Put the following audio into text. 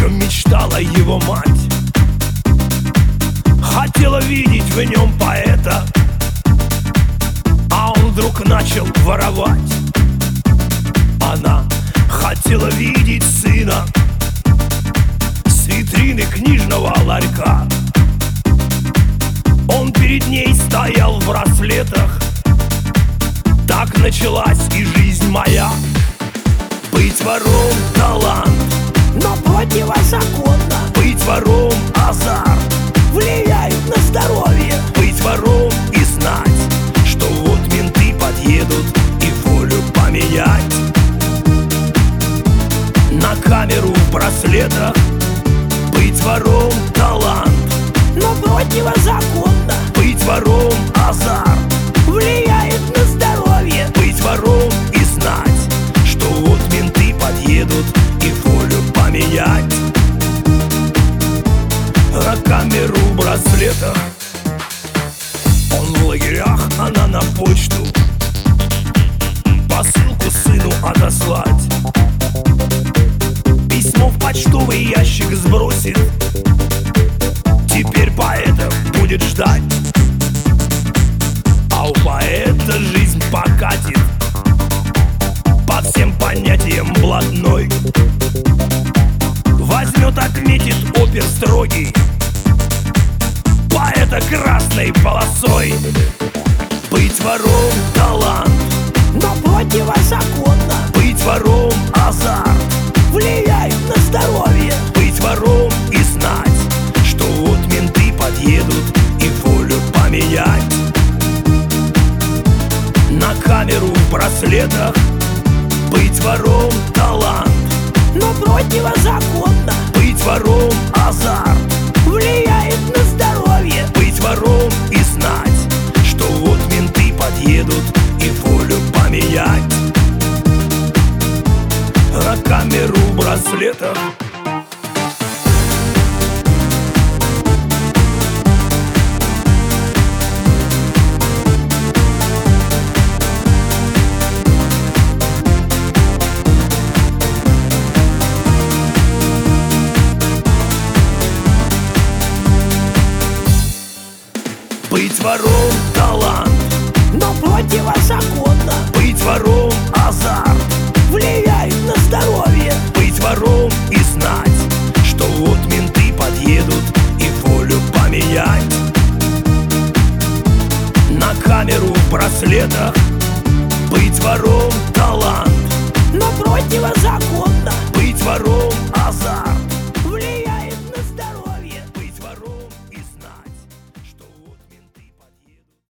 чем мечтала его мать. Хотела видеть в нем поэта, а он вдруг начал воровать. Она хотела видеть сына с витрины книжного ларька. Он перед ней стоял в браслетах. Так началась и жизнь моя. Быть вором — талант, но противозаконно. быть вором — азарт, Влияет на здоровье. быть вором и знать, что вот менты подъедут и волю поменять. На камеру в браслетах. Быть вором — талант, но противозаконно. быть вором — азарт, Влияет на здоровье. быть вором и знать, что вот менты подъедут и волю поменять. На камеру в браслетах. Он в лагерях, она на почту посылку сыну отослать. Письмо в почтовый ящик сбросит. Теперь поэтов будет ждать. А у поэта жизнь покатит по всем понятиям блатной. Возьмет, отметит опер строгий поэта красной полосой. Быть вором — талант, но противозаконно. быть вором — азарт, Влияет на здоровье. быть вором и знать, что вот менты подъедут и волю поменять. На камеру в браслетах. Быть вором — талант, но противозаконно. быть вором — азарт, Влияет на здоровье. быть вором и знать, что вот менты подъедут и волю поменять. На камеру в браслетах. Быть вором — талант, но противозаконно. быть вором — азарт, Влияет на здоровье. быть вором и знать, что вот менты подъедут и волю поменять. На камеру в браслетах. Быть вором — талант, но противозаконно. быть вором — азарт,